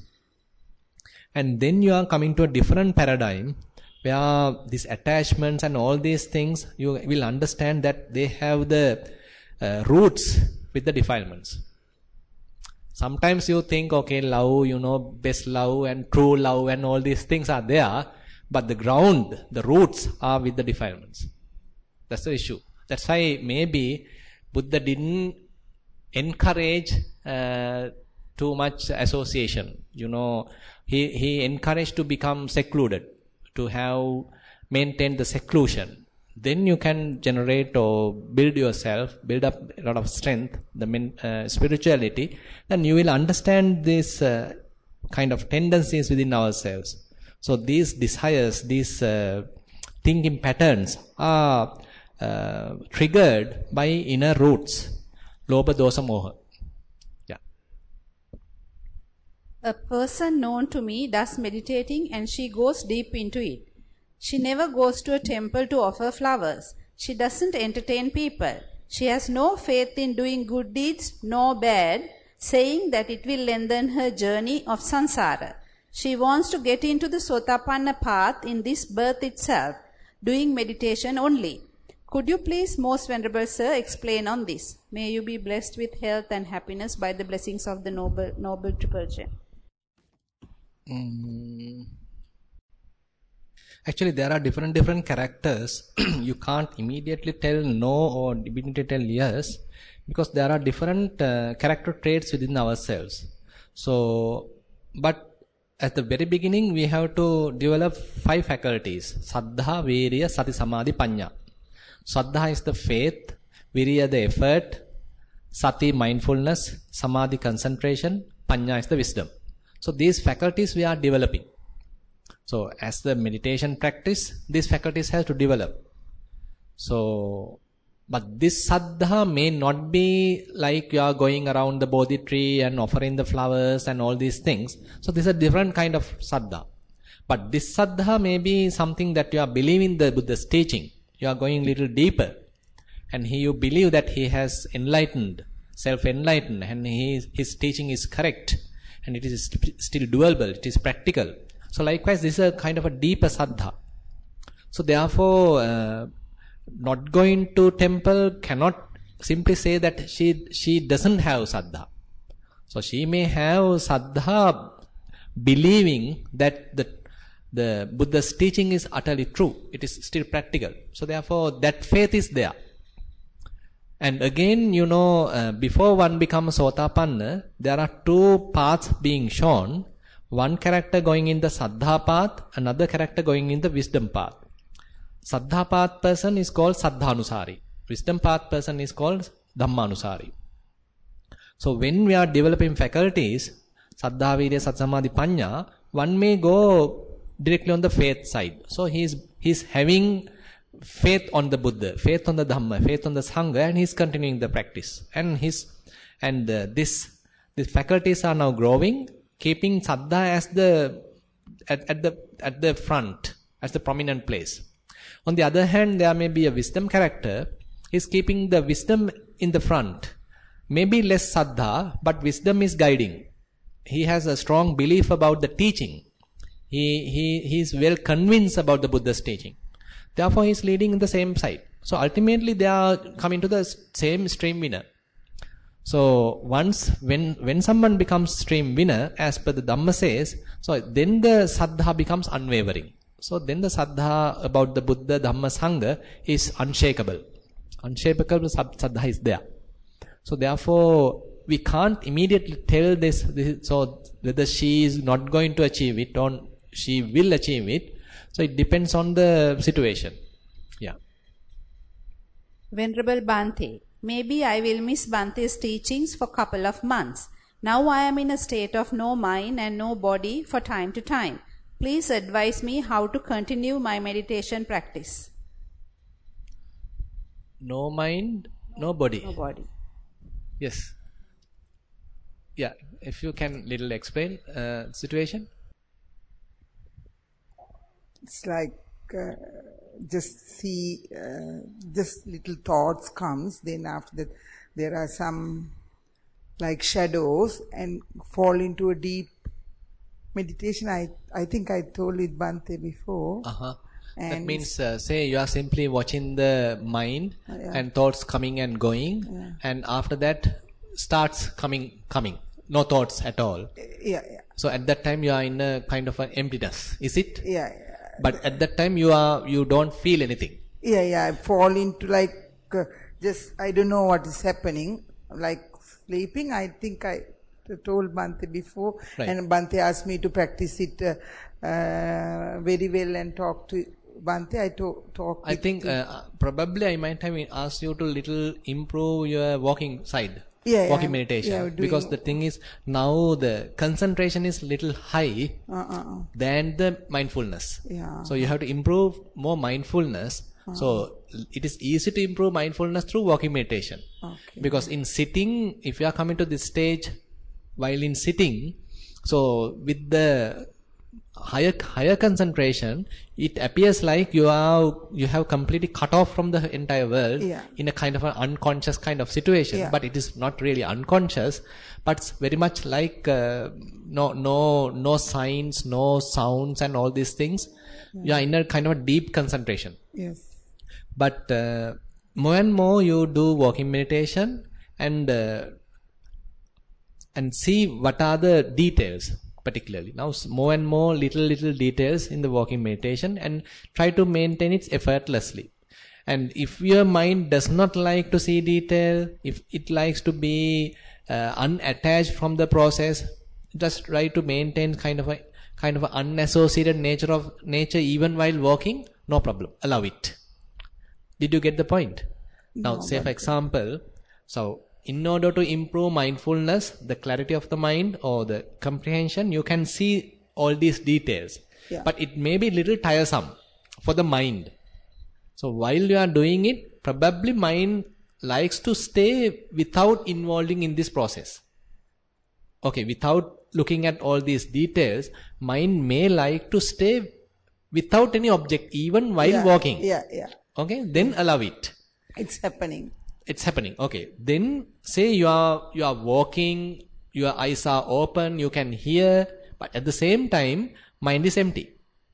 And then you are coming to a different paradigm where these attachments and all these things, you will understand that they have the uh, roots with the defilements. Sometimes you think, okay, love, you know, best love and true love and all these things are there, but the ground, the roots are with the defilements. That's the issue. That's why maybe Buddha didn't encourage uh, too much association. You know, he, he encouraged to become secluded, to have maintained the seclusion, then you can generate or build yourself, build up a lot of strength, the men, uh, spirituality, then you will understand this uh, kind of tendencies within ourselves. So these desires, these uh, thinking patterns are uh, triggered by inner roots, lobha, dosa, moha. Yeah. A person known to me does meditating and she goes deep into it. She never goes to a temple to offer flowers. She doesn't entertain people. She has no faith in doing good deeds nor bad, saying that it will lengthen her journey of samsara. She wants to get into the Sotapanna path in this birth itself, doing meditation only. Could you please, most venerable sir, explain on this? May you be blessed with health and happiness by the blessings of the noble, noble Triple Gem. Mm. Actually, there are different different characters. You can't immediately tell no or immediately tell yes, because there are different uh, character traits within ourselves. So, but at the very beginning, we have to develop five faculties: Saddha, Virya, Sati, Samadhi, Panya. Saddha is the faith, Virya the effort, Sati mindfulness, Samadhi concentration, Panya is the wisdom. So these faculties we are developing. So as the meditation practice, these faculties have to develop. So, but this saddha may not be like you are going around the Bodhi tree and offering the flowers and all these things. So this is a different kind of saddha. But this saddha may be something that you are believing the Buddha's teaching. You are going a little deeper. And he, you believe that he has enlightened, self-enlightened, and he, his teaching is correct. And it is st- still doable, it is practical. So likewise, this is a kind of a deeper saddha. So therefore, uh, not going to temple cannot simply say that she she doesn't have saddha. So she may have saddha believing that the the Buddha's teaching is utterly true. It is still practical. So therefore, that faith is there. And again, you know, uh, before one becomes Sotapanna, there are two paths being shown. One character going in the Saddha path, another character going in the wisdom path. Saddha path person is called Saddhanusari. Wisdom path person is called Dhammanusari. So when we are developing faculties, Saddha, Virya, Sati, Samadhi, Panya, one may go directly on the faith side. So he is he's having faith on the Buddha, faith on the Dhamma, faith on the Sangha, and he is continuing the practice. And his and uh, this these faculties are now growing, keeping Saddha as the at, at the at the front, as the prominent place. On the other hand, there may be a wisdom character. He is keeping the wisdom in the front. Maybe less Saddha, but wisdom is guiding. He has a strong belief about the teaching. He he he is well convinced about the Buddha's teaching. Therefore, he is leading in the same side. So ultimately, they are coming to the same stream winner. So once when when someone becomes stream winner, as per the Dhamma says, so then the Saddha becomes unwavering. So then the Saddha about the Buddha, Dhamma, Sangha is unshakable. Unshakable Saddha is there. So therefore, we can't immediately tell this, this so whether she is not going to achieve it or she will achieve it. So it depends on the situation. Yeah. Venerable Bhante, maybe I will miss Bhante's teachings for a couple of months. Now I am in a state of no mind and no body for time to time. Please advise me how to continue my meditation practice. No mind, no body. No body. Yes. Yeah, if you can little explain uh, situation. It's like uh, just see, uh, just little thoughts comes, then after that there are some like shadows and fall into a deep meditation. I I think I told it Bhante before. Uh-huh. That means, uh, say you are simply watching the mind yeah. and thoughts coming and going, yeah. and after that starts coming, coming. No thoughts at all. Yeah, yeah. So at that time you are in a kind of an emptiness, is it? Yeah, yeah. But at that time you are, you don't feel anything. Yeah, yeah. I fall into like uh, just I don't know what is happening, like sleeping. I think I told Bhante before, right. and Bhante asked me to practice it uh, uh, very well and talk to Bhante, I to- talk. I think uh, probably I might have asked you to little improve your walking side. Yeah, walking yeah, meditation. yeah, doing- because the thing is, now the concentration is little high Uh, uh, uh. than the mindfulness. Yeah. So you have to improve more mindfulness. So it is easy to improve mindfulness through walking meditation. Okay. Because in sitting, if you are coming to this stage while in sitting, so with the higher higher concentration, it appears like you are you have completely cut off from the entire world Yeah. in a kind of an unconscious kind of situation. Yeah. But it is not really unconscious, but it's very much like uh, no no no signs, no sounds, and all these things. You are in a kind of a deep concentration. Yes. But uh, more and more you do walking meditation and uh, and see what are the details particularly. Now s- more and more little little details in the walking meditation and try to maintain it effortlessly. And if your mind does not like to see detail, if it likes to be uh, unattached from the process, just try to maintain kind of a kind of a unassociated nature of nature even while walking, no problem. Allow it. Did you get the point? Now, No, say for but- example, so in order to improve mindfulness, the clarity of the mind or the comprehension, you can see all these details. Yeah. But it may be little tiresome for the mind. So while you are doing it, probably mind likes to stay without involving in this process. Okay, without looking at all these details, mind may like to stay without any object even while yeah, walking. Yeah, yeah. Okay, then allow it. It's happening. It's happening. Okay, then say you are you are walking, your eyes are open, you can hear, but at the same time, mind is empty.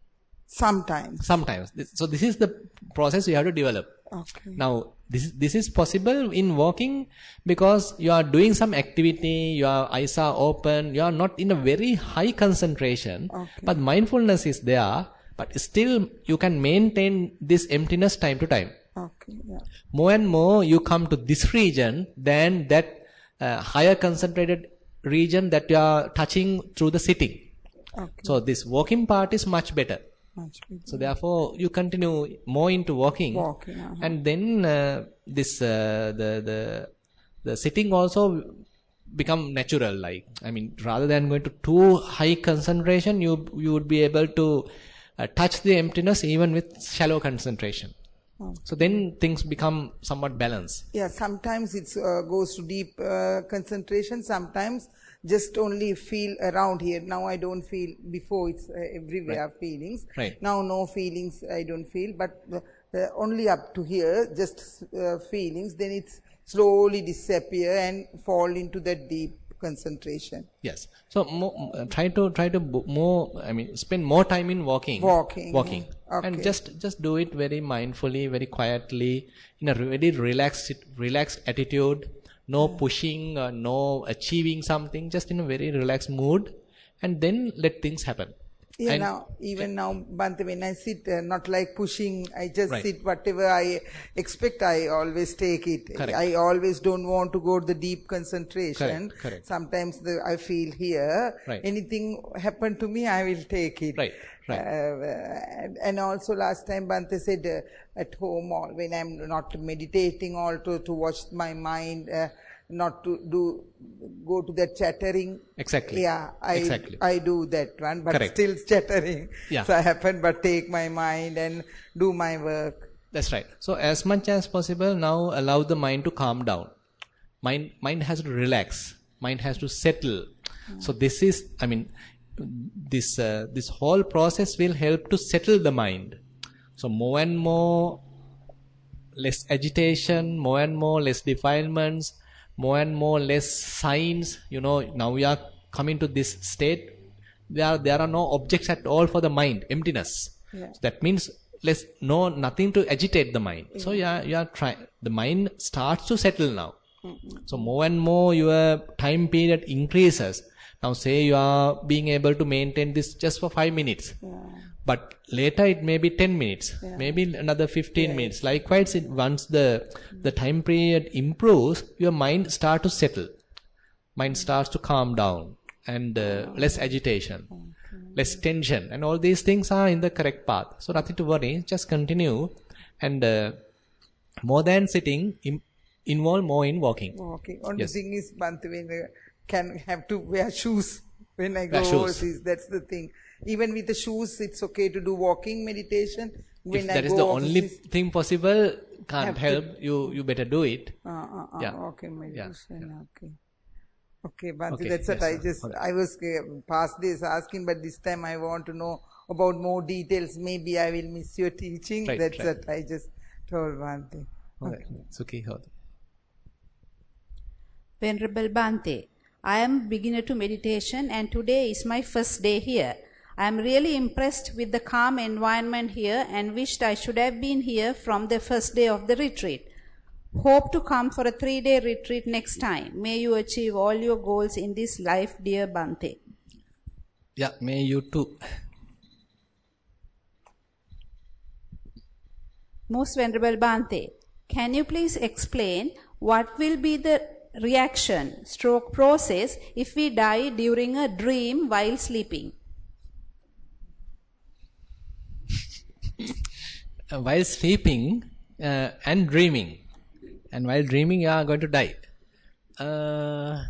Sometimes. Sometimes. This- So this is the process you have to develop. Okay. Now, this this is possible in walking because you are doing some activity, your eyes are open, you are not in a very high concentration, Okay. but mindfulness is there, but still you can maintain this emptiness time to time. Okay. Yeah. More and more you come to this region than that uh, higher concentrated region that you are touching through the sitting. Okay. So this walking part is much better. Much better. So therefore you continue more into walking, Walking, uh-huh. and then uh, this uh, the the the sitting also become natural. Like I mean, rather than going to too high concentration, you you would be able to uh, touch the emptiness even with shallow concentration. Oh. So then things become somewhat balanced. Yeah, sometimes it uh, goes to deep uh, concentration, sometimes just only feel around here. Now I don't feel, before it's uh, everywhere feelings. Right. Now no feelings I don't feel, but uh, uh, only up to here, just uh, feelings, then it's slowly disappear and fall into that deep concentration. Yes. So mo- uh, try to try to bo- more. I mean, spend more time in walking. Walking, Walking. yeah. Okay. And just just do it very mindfully, very quietly, in a very relaxed relaxed attitude. No pushing, uh, no achieving something. Just in a very relaxed mood, and then let things happen. Yeah, And- now, even now, Bhante, when I sit, uh, not like pushing, I just Right. sit, whatever I expect, I always take it. Correct. I always don't want to go to the deep concentration. Correct, correct. Sometimes the, I feel here, Right. anything happen to me, I will take it. Right, right. Uh, and, and also last time Bhante said, uh, at home, or when I'm not meditating, also to watch my mind, uh, not to do, go to that chattering. Exactly. Yeah, I, Exactly. I do that one, but Correct. still chattering. Yeah. So I happen but take my mind and do my work. That's right. So as much as possible, now allow the mind to calm down. Mind mind has to relax. Mind has to settle. So this is, I mean, this uh, this whole process will help to settle the mind. So more and more, less agitation, more and more, less defilements, more and more, less signs. You know, now we are coming to this state. There are, there are no objects at all for the mind, emptiness. Yeah. So that means less, no, nothing to agitate the mind. So you are, you are trying, the mind starts to settle now. So more and more your time period increases. Now say you are being able to maintain this just for five minutes. Yeah. But later it may be ten minutes, Yeah. maybe another fifteen minutes. Likewise, it, once the, the time period improves, your mind starts to settle. Mind starts to calm down and uh, less agitation. less tension, and all these things are in the correct path. So nothing to worry, just continue, and uh, more than sitting, im- involve more in walking. Walking. Only Yes. thing is, Bhante, when I can have to wear shoes when I go Wear shoes. overseas. That's the thing. Even with the shoes, it's okay to do walking meditation. When If I that is go the only overseas, thing possible, can't Have to- help, you you better do it. Uh, uh, uh, Yeah. Okay, meditation. Yeah, Okay. Okay, Bhante, Okay, that's what yes, I sir. just, Okay. I was uh, past days asking, but this time I want to know about more details. Maybe I will miss your teaching. Right, That's right. what I just told Bhante. Okay. Sukhi Hodu. Venerable Bhante, I am a beginner to meditation and today is my first day here. I am really impressed with the calm environment here and wished I should have been here from the first day of the retreat. Hope to come for a three-day retreat next time. May you achieve all your goals in this life, dear Bhante. Yeah, may you too. Most Venerable Bhante, can you please explain what will be the reaction, stroke process, if we die during a dream while sleeping? Uh, while sleeping uh, and dreaming, and while dreaming you are going to die. Uh,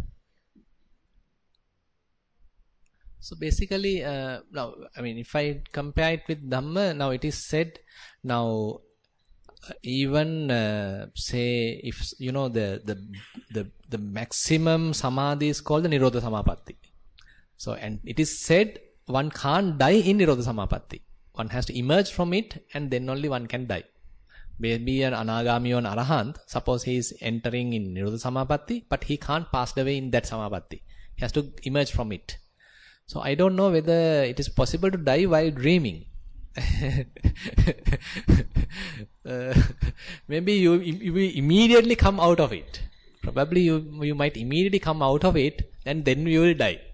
so basically, uh, now I mean, if I compare it with Dhamma, now it is said now. Uh, even uh, say if you know the the the the maximum samadhi is called the Nirodha Samapatti. So and it is said one can't die in Nirodha Samapatti. One has to emerge from it and then only one can die. Maybe an Anagami or an Arahant, suppose he is entering in Nirodha Samapatti, but he can't pass away in that Samapatti. He has to emerge from it. So I don't know whether it is possible to die while dreaming. uh, maybe you, you will immediately come out of it. Probably you you might immediately come out of it and then you will die.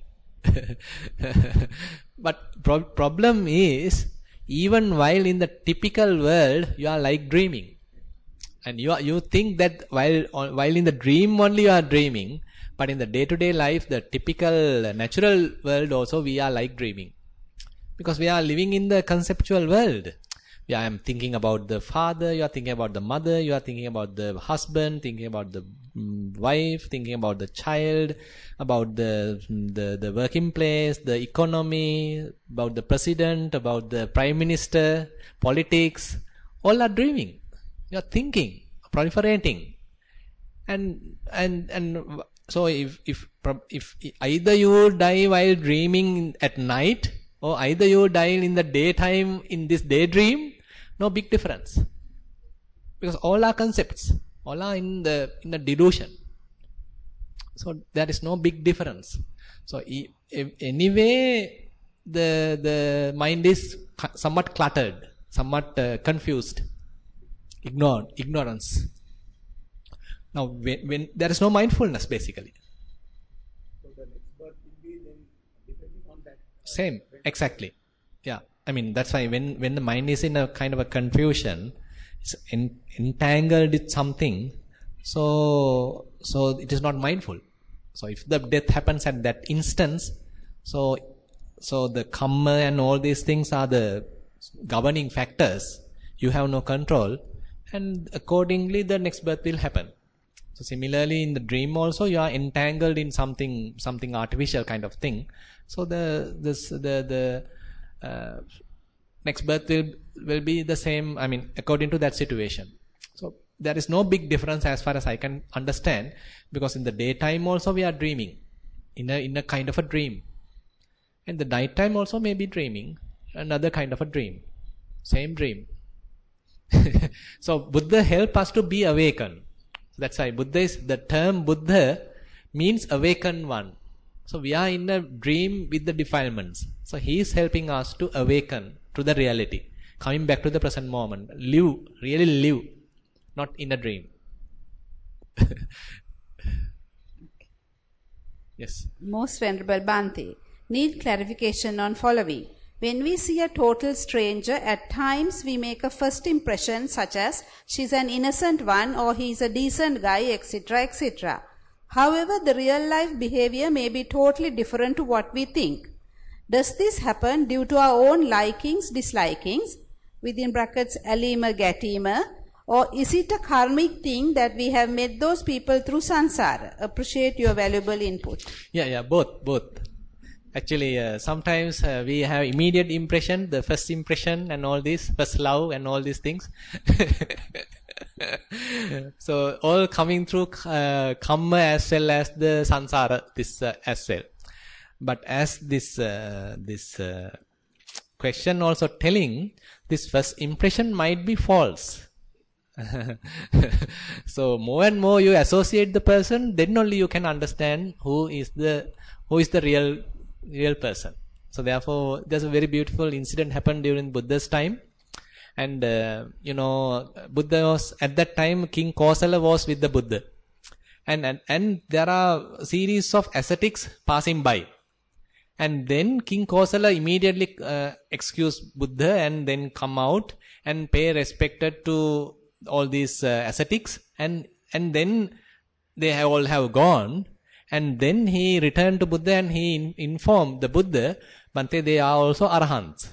But pro- problem is, even while in the typical world you are like dreaming, and you are, you think that while while in the dream only you are dreaming, but in the day-to-day life, the typical natural world also we are like dreaming. Because we are living in the conceptual world. Yeah, I am thinking about the father, you are thinking about the mother, you are thinking about the husband, thinking about the mm, wife, thinking about the child, about the, the the working place, the economy, about the president, about the prime minister, politics. All are dreaming. You are thinking, proliferating. And and and so if if if either you die while dreaming at night, or either you die in the daytime in this daydream, no big difference. Because all are concepts, all are in the in the delusion. So there is no big difference. So if anyway, the the mind is somewhat cluttered, somewhat uh, confused, ignored, ignorance. Now when, when there is no mindfulness, basically. Same, exactly. Yeah, I mean that's why when when the mind is in a kind of a confusion, it's in, entangled with something, so so it is not mindful. So if the death happens at that instance, so so the karma and all these things are the governing factors. You have no control, and accordingly the next birth will happen. So similarly in the dream also you are entangled in something something artificial kind of thing. So the this the the uh, next birth will will be the same. I mean according to that situation. So there is no big difference as far as I can understand, because in the daytime also we are dreaming, in a in a kind of a dream. In the night time also may be dreaming, another kind of a dream, same dream. So Buddha help us to be awakened. That's why Buddha is, the term Buddha means awakened one. So we are in a dream with the defilements. So he is helping us to awaken to the reality, coming back to the present moment, live, really live, not in a dream. Yes. Most Venerable Bhante, need clarification on following. When we see a total stranger, at times we make a first impression such as she's an innocent one or he's a decent guy, et cetera, et cetera. However, the real life behavior may be totally different to what we think. Does this happen due to our own likings, dislikings, within brackets, alima, gatima, or is it a karmic thing that we have met those people through samsara? Appreciate your valuable input. Yeah, yeah, both, both. Actually, uh, sometimes uh, we have immediate impression, the first impression and all this, first love and all these things. So, all coming through uh, karma as well as the samsara, this uh, as well. But as this uh, this uh, question also telling, this first impression might be false. So more and more you associate the person, then only you can understand who is the who is the real real person. So therefore, there's a very beautiful incident happened during Buddha's time, and uh, you know, Buddha was at that time. King Kosala was with the Buddha, and and and there are a series of ascetics passing by. And then King Kosala immediately uh, excused Buddha and then come out and pay respect to all these uh, ascetics. And and then they have all have gone. And then he returned to Buddha and he in, informed the Buddha, Bhante, they are also arahants.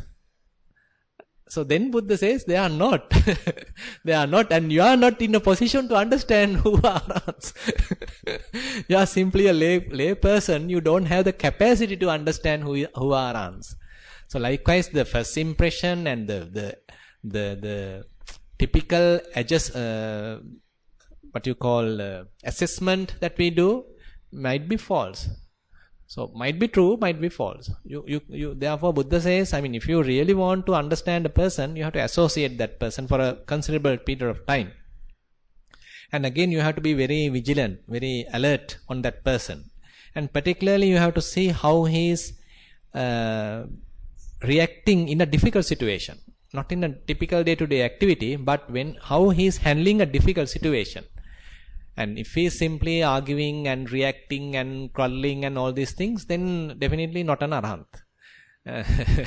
So then Buddha says, they are not. They are not, and you are not in a position to understand who are arahants. You are simply a lay, lay person. You don't have the capacity to understand who, who are arahants. So likewise, the first impression and the the the, the typical adjust, uh, what you call uh, assessment that we do might be false. So might be true, might be false. You, you, you. Therefore, Buddha says, I mean, if you really want to understand a person, you have to associate that person for a considerable period of time. And again, you have to be very vigilant, very alert on that person. And particularly, you have to see how he is uh, reacting in a difficult situation. Not in a typical day-to-day activity, but when how he is handling a difficult situation. And if he is simply arguing and reacting and quarreling and all these things, then definitely not an arahant. Uh,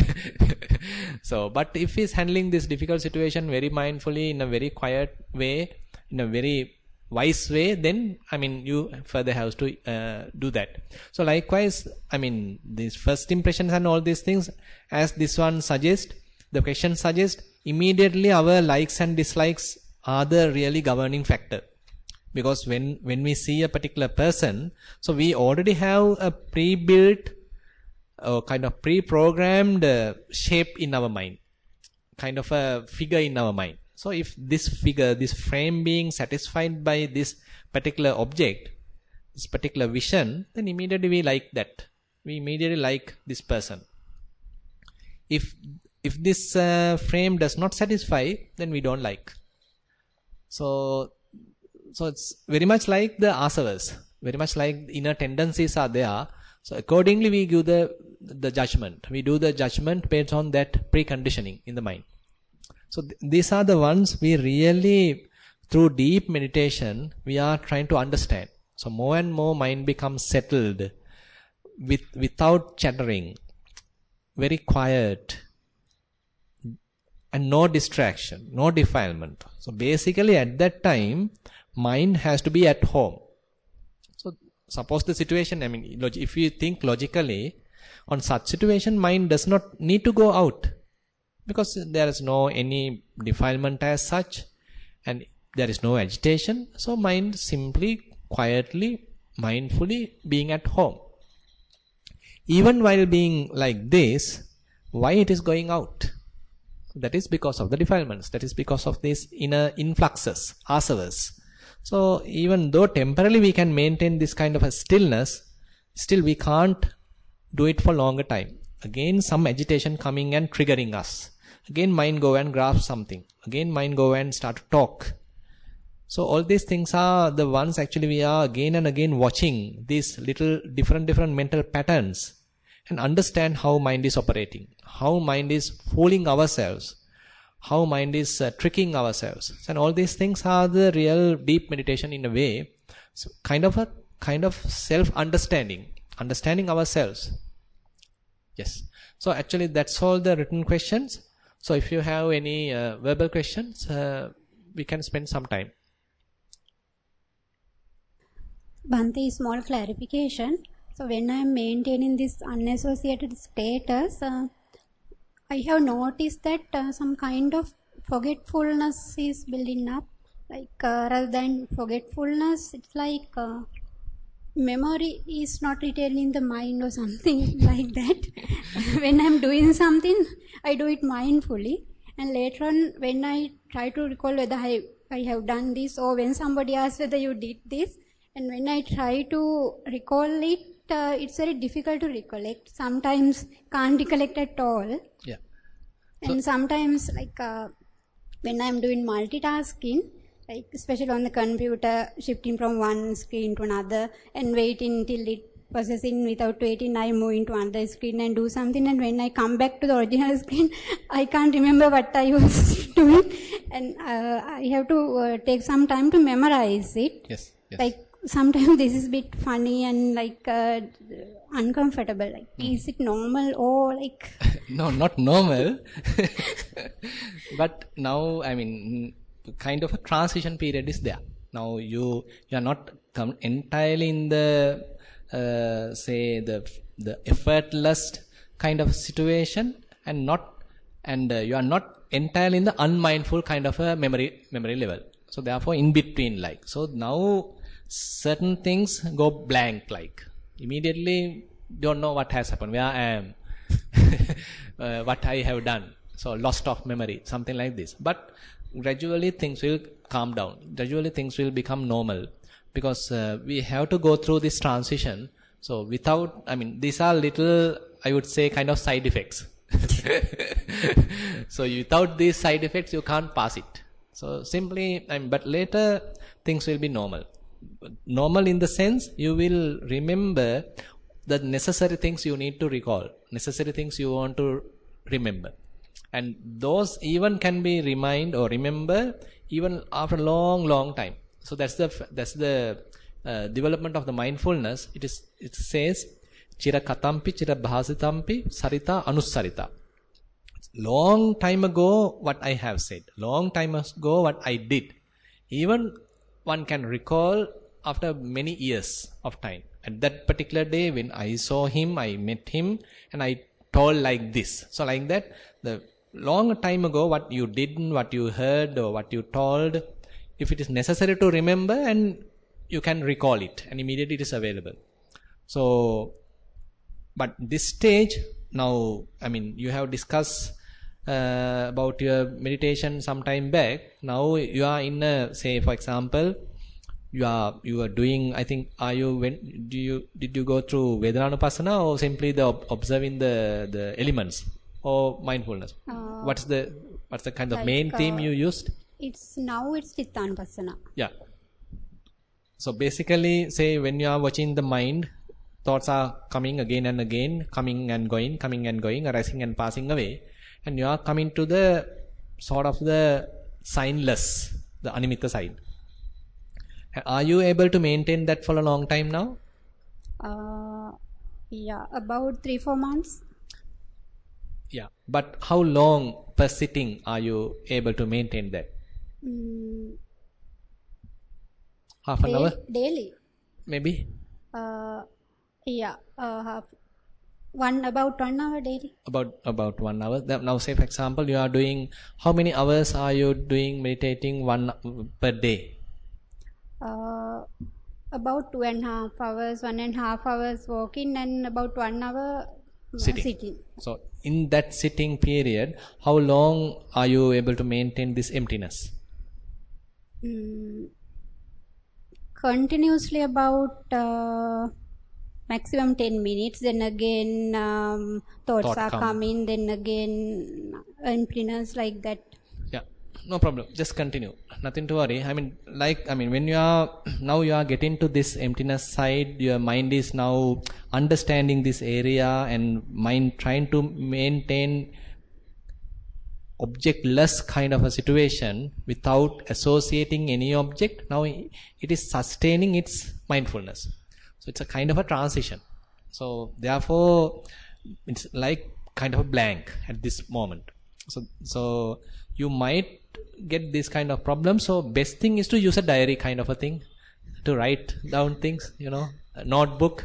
so, but if he is handling this difficult situation very mindfully, in a very quiet way, in a very wise way, then, I mean, you further have to uh, do that. So, likewise, I mean, these first impressions and all these things, as this one suggests, the question suggests, immediately our likes and dislikes are the really governing factor. Because when, when we see a particular person, so we already have a pre-built, uh, kind of pre-programmed uh, shape in our mind, kind of a figure in our mind. So if this figure, this frame being satisfied by this particular object, this particular vision, then immediately we like that. We immediately like this person. If if this uh, frame does not satisfy, then we don't like. So. So it's very much like the asavas, very much like inner tendencies are there. So accordingly we give the the judgment. We do the judgment based on that preconditioning in the mind. So th- these are the ones we really, through deep meditation, we are trying to understand. So more and more mind becomes settled, with without chattering, very quiet, and no distraction, no defilement. So basically at that time, mind has to be at home. So suppose the situation, I mean, if you think logically, on such situation, mind does not need to go out. Because there is no any defilement as such, and there is no agitation. So mind simply, quietly, mindfully being at home. Even while being like this, why it is going out? That is because of the defilements. That is because of these inner influxes, asavas. So even though temporarily we can maintain this kind of a stillness, still we can't do it for longer time. Again some agitation coming and triggering us. Again mind go and grasp something. Again mind go and start to talk. So all these things are the ones actually we are again and again watching these little different different mental patterns and understand how mind is operating, how mind is fooling ourselves, how mind is uh, tricking ourselves. And all these things are the real deep meditation in a way. So kind of a kind of self-understanding, understanding ourselves. Yes. So actually that's all the written questions. So if you have any uh, verbal questions, uh, we can spend some time. Bhante, small clarification. So when I am maintaining this unassociated status, uh, I have noticed that uh, some kind of forgetfulness is building up. Like uh, rather than forgetfulness, it's like uh, memory is not retained in the mind or something like that. When I'm doing something, I do it mindfully, and later on when I try to recall whether I, I have done this, or when somebody asks whether you did this, and when I try to recall it, uh, it's very difficult to recollect. Sometimes can't recollect at all. Yeah. And so, sometimes like uh, when I'm doing multitasking, like especially on the computer, shifting from one screen to another and waiting till it processing, without waiting I move into another screen and do something, and when I come back to the original screen I can't remember what I was doing, and uh, I have to uh, take some time to memorize it. Yes, yes. Like sometimes this is a bit funny and like uh, uncomfortable. Like mm. Is it normal or like no, not normal. But now, I mean, kind of a transition period is there. Now you you are not come entirely in the uh, say the the effortless kind of situation, and not and uh, you are not entirely in the unmindful kind of a memory memory level. So therefore, in between, like so now certain things go blank, like immediately don't know what has happened, where I am, uh, what I have done. So lost of memory, something like this. But gradually things will calm down. Gradually things will become normal, because uh, we have to go through this transition. So without, I mean, these are little, I would say, kind of side effects. So without these side effects, you can't pass it. So simply, I mean, but later things will be normal. Normal in the sense you will remember the necessary things you need to recall, necessary things you want to remember. And those even can be remind or remember even after a long, long time. So that's the that's the uh, development of the mindfulness. It is it says chira katampi chira bhasitampi sarita anusarita. Long time ago what I have said, long time ago what I did, even one can recall after many years of time. At that particular day when I saw him, I met him, and I told like this. So like that, the long time ago what you did, what you heard or what you told, if it is necessary to remember, and you can recall it and immediately it is available. So but this stage now, I mean, you have discussed uh, about your meditation some time back. Now you are in a, say for example, you are you are doing, I think, are you when do you did you go through Vedananupassana or simply the observing the the elements or mindfulness? Uh, what's the what's the kind of like, main theme uh, you used? It's now it's Chittanupassana. Yeah. So basically, say when you are watching the mind, thoughts are coming again and again, coming and going, coming and going, arising and passing away, and you are coming to the sort of the signless, the animitta side. Are you able to maintain that for a long time now? Uh, yeah, about three, four months. Yeah, but how long per sitting are you able to maintain that? Mm, Half an da- hour? Daily. Maybe? Uh, yeah, uh, half, one about one hour daily. About about one hour. Now say for example, you are doing, how many hours are you doing meditating one per day? Uh, about two and a half hours, one and a half hours walking, and about one hour uh, Sitting. sitting. So in that sitting period, how long are you able to maintain this emptiness? Mm, continuously about uh, maximum ten minutes. Then again um, thoughts Thought are come. coming. Then again emptiness, like that. Yeah, no problem. Just continue. Nothing to worry. I mean, like, I mean, when you are, now you are getting to this emptiness side, your mind is now understanding this area, and mind trying to maintain objectless kind of a situation without associating any object. Now it is sustaining its mindfulness. So it's a kind of a transition. So therefore, it's like kind of a blank at this moment. So, so you might get this kind of problem. So best thing is to use a diary kind of a thing to write down things, you know, a notebook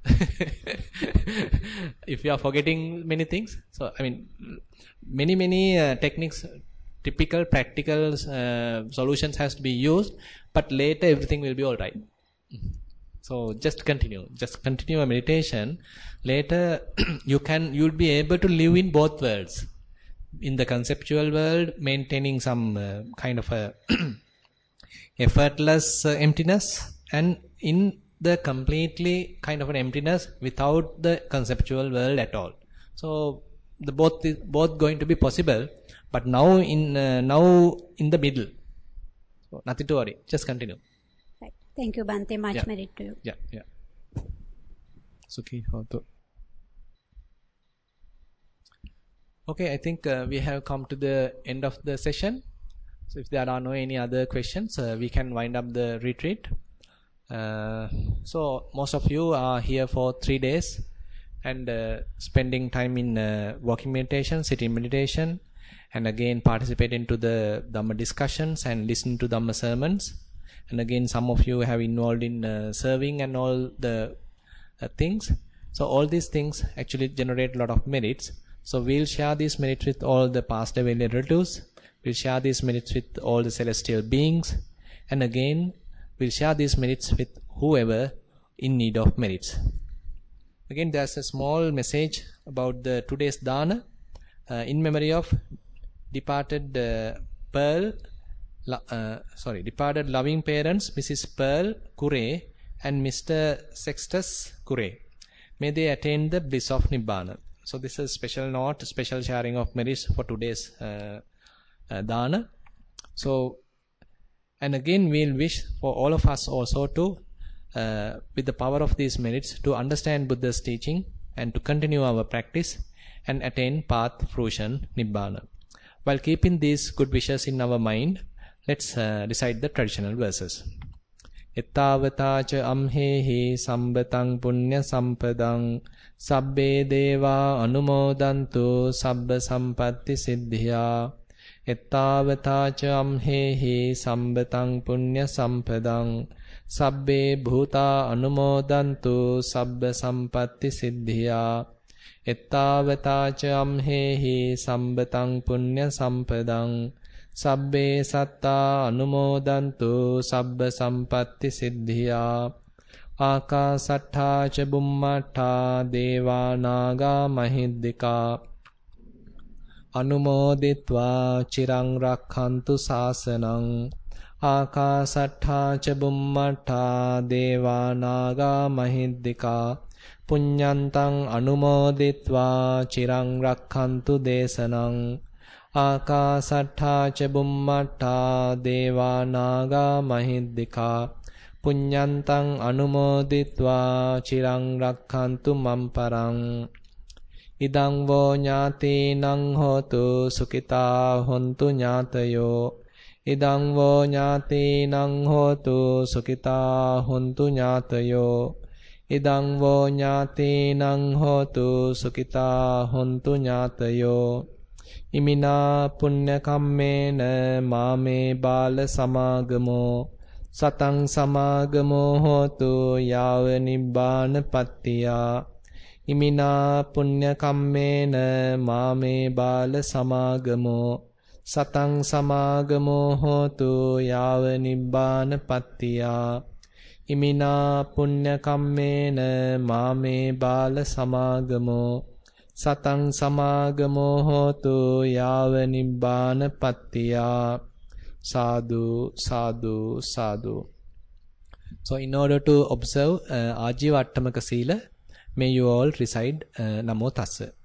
If you are forgetting many things, so I mean, many many uh, techniques, typical practical uh, solutions has to be used, but later everything will be all right. So just continue, just continue a meditation. Later you can, you'll be able to live in both worlds, in the conceptual world, maintaining some uh, kind of a effortless uh, emptiness, and in the completely kind of an emptiness without the conceptual world at all. So the both is both going to be possible, but now in uh, now in the middle. So nothing to worry, just continue. Right. Thank you, Bhante. Much Yeah. merit to you. Yeah, yeah. Sukhi hotu. Okay, I think uh, we have come to the end of the session. So if there are no any other questions, uh, we can wind up the retreat. Uh, so most of you are here for three days and uh, spending time in uh, walking meditation, sitting meditation, and again participating to the Dhamma discussions and listening to Dhamma sermons. And again, some of you have involved in uh, serving and all the uh, things. So all these things actually generate a lot of merits. So we'll share these merits with all the past away relatives. We'll share these merits with all the celestial beings. And again, we'll share these merits with whoever in need of merits. Again, there's a small message about the today's dana uh, in memory of departed uh, Pearl, uh, sorry, departed loving parents, Missus Pearl Kure and Mister Sextus Kure. May they attain the bliss of Nibbana. So this is special note, special sharing of merits for today's uh, uh, dana. So, and again, we'll wish for all of us also to, uh, with the power of these merits, to understand Buddha's teaching and to continue our practice and attain path, fruition, Nibbana. While keeping these good wishes in our mind, let's uh, recite the traditional verses. Ettavatacha amhehi sambatang punya sampadang sabbe deva anumodantu sabba sampatti siddhya. Ettavatacha amhehi sambatang punya sampadang sabbe bhuta anumodantu sabba sampatti siddhya. Ettavatacha amhehi sambatang punya sampadang sabbe satta anumodantu sabba sampatti siddhya. Akasattha ca bummattha deva naga mahiddika anumoditva chirang rakkhantu sasanang. Akasattha ca bummattha deva naga mahiddika punyantang anumoditva chirang rakkhantu desanang. Akasattha ca bummattha deva naga mahiddika punyantang anumoditva chirang rakkhantu mamparang. Idang vo ñātīnaṃ hotu sukita hontu ñātayo. Idang vo ñātīnaṃ hotu sukita hontu ñātayo. Idang vo ñātīnaṃ hotu sukita hontu ñātayo. Imina punya kammena mame bala samagamo satang samagamo hotu yāva nibbāna pattiya. Imina punya kammena mame bala samagamo satang samagamo hotu yāva nibbāna pattiya. Imina punya kammena mame bala samagamo satang samagamo hotu yāva nibbāna pattiya. Sadhu, sadhu, sadhu. So in order to observe uh, Ajīva Attamaka Sīla, may you all recite uh, Namo Tassa.